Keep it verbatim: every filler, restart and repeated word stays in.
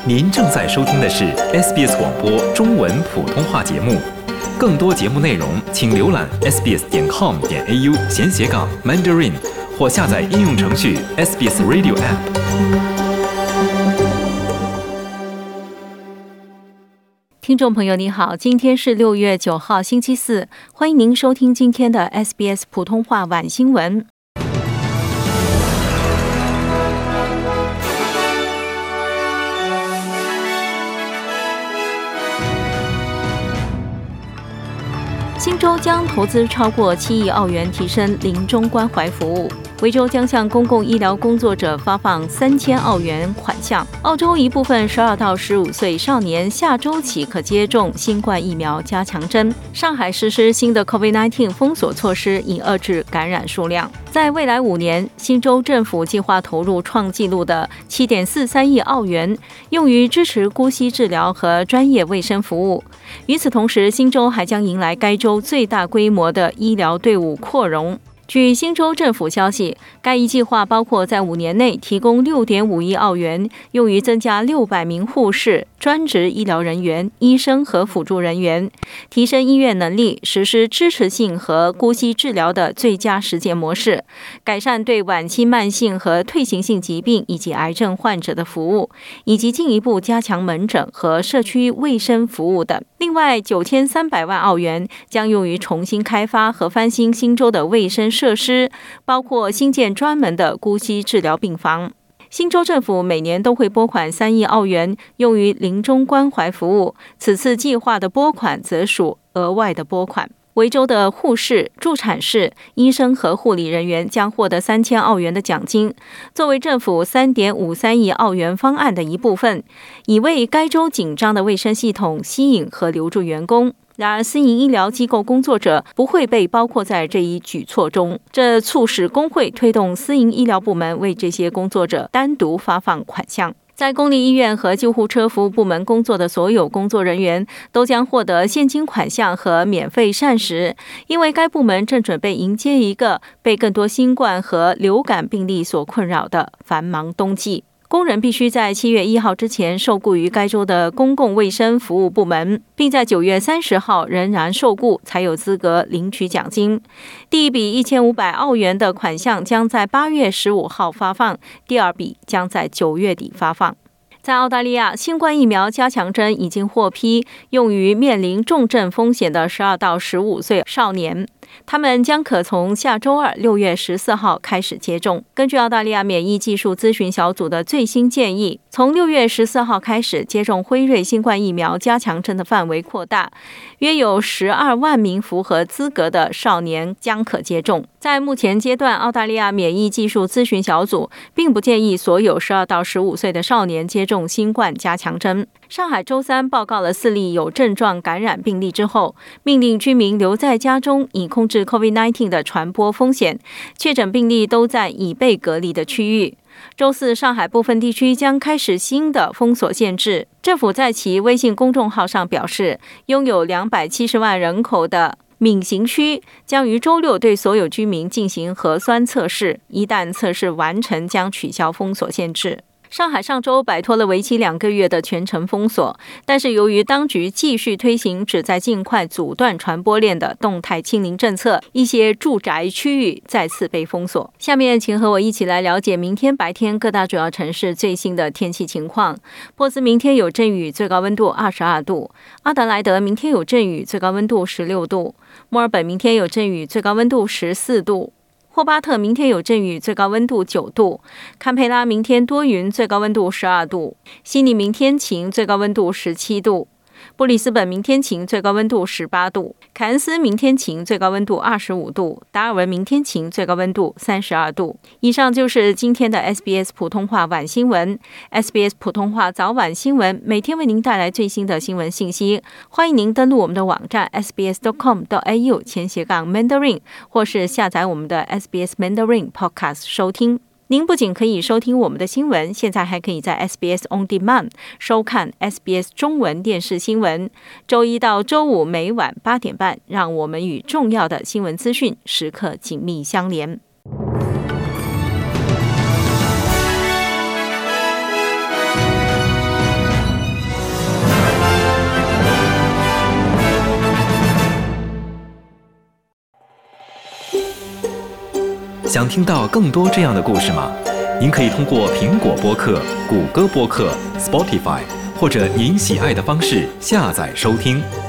您正在收听的是 S B S 广播中文普通话节目。更多节目内容，请浏览 s b s 点 com 点 a u 闲斜杠 Mandarin， 或下载应用程序 S B S Radio App。 听众朋友你好，今天是六月九号星期四，欢迎您收听今天的 S B S 普通话晚新闻。新州将投资超过七亿澳元提升临终关怀服务。维州将向公共医疗工作者发放三千澳元款项。澳洲一部分十二到十五岁少年下周起可接种新冠疫苗加强针。上海实施新的 COVID 十九 封锁措施，以遏制感染数量。在未来五年，新州政府计划投入创纪录的 七点四三亿澳元，用于支持姑息治疗和专业卫生服务。与此同时，新州还将迎来该州最大规模的医疗队伍扩容。据新州政府消息，该一计划包括在五年内提供 六点五亿澳元，用于增加六百名护士、专职医疗人员、医生和辅助人员，提升医院能力，实施支持性和姑息治疗的最佳实践模式，改善对晚期慢性和退行性疾病以及癌症患者的服务，以及进一步加强门诊和社区卫生服务等。另外，九千三百万澳元将用于重新开发和翻新新州的卫生设施，包括新建专门的姑息治疗病房。新州政府每年都会拨款三亿澳元用于临终关怀服务，此次计划的拨款则属额外的拨款。维州的护士、助产士、医生和护理人员将获得三千澳元的奖金，作为政府 三点五三亿澳元方案的一部分，以为该州紧张的卫生系统吸引和留住员工。然而，私营医疗机构工作者不会被包括在这一举措中，这促使工会推动私营医疗部门为这些工作者单独发放款项。在公立医院和救护车服务部门工作的所有工作人员都将获得现金款项和免费膳食，因为该部门正准备迎接一个被更多新冠和流感病例所困扰的繁忙冬季。工人必须在七月一号之前受雇于该州的公共卫生服务部门，并在九月三十号仍然受雇，才有资格领取奖金。第一笔一千五百澳元的款项将在八月十五号发放，第二笔将在九月底发放。在澳大利亚，新冠疫苗加强针已经获批用于面临重症风险的十二到十五岁少年，他们将可从下周二六月十四号开始接种。根据澳大利亚免疫技术咨询小组的最新建议，从六月十四号开始，接种辉瑞新冠疫苗加强针的范围扩大，约有十二万名符合资格的少年将可接种。在目前阶段，澳大利亚免疫技术咨询小组并不建议所有十二到十五岁的少年接种新冠加强针。上海周三报告了四例有症状感染病例之后，命令居民留在家中，以控制 COVID 十九 的传播风险。确诊病例都在已被隔离的区域。周四，上海部分地区将开始新的封锁限制。政府在其微信公众号上表示，拥有两百七十万人口的闵行区将于周六对所有居民进行核酸测试，一旦测试完成，将取消封锁限制。上海上周摆脱了为期两个月的全城封锁，但是由于当局继续推行旨在尽快阻断传播链的动态清零政策，一些住宅区域再次被封锁。下面请和我一起来了解明天白天各大主要城市最新的天气情况。珀斯明天有阵雨，最高温度二十二度；阿德莱德明天有阵雨，最高温度十六度；墨尔本明天有阵雨，最高温度十四度；霍巴特明天有阵雨，最高温度九度；堪培拉明天多云，最高温度十二度；悉尼明天晴，最高温度十七度；布里斯本明天晴，最高温度十八度；凯恩斯明天晴，最高温度二十五度；达尔文明天晴，最高温度三十二度。以上就是今天的 S B S 普通话晚新闻。S B S 普通话早晚新闻每天为您带来最新的新闻信息，欢迎您登录我们的网站 s b s dot com dot a u 前斜杠 Mandarin， 或是下载我们的 S B S Mandarin Podcast 收听。您不仅可以收听我们的新闻，现在还可以在 S B S On Demand 收看 S B S 中文电视新闻。周一到周五每晚八点半，让我们与重要的新闻资讯时刻紧密相连。 想听到更多这样的故事吗？您可以通过苹果播客、谷歌播客、Spotify 或者您喜爱的方式下载收听。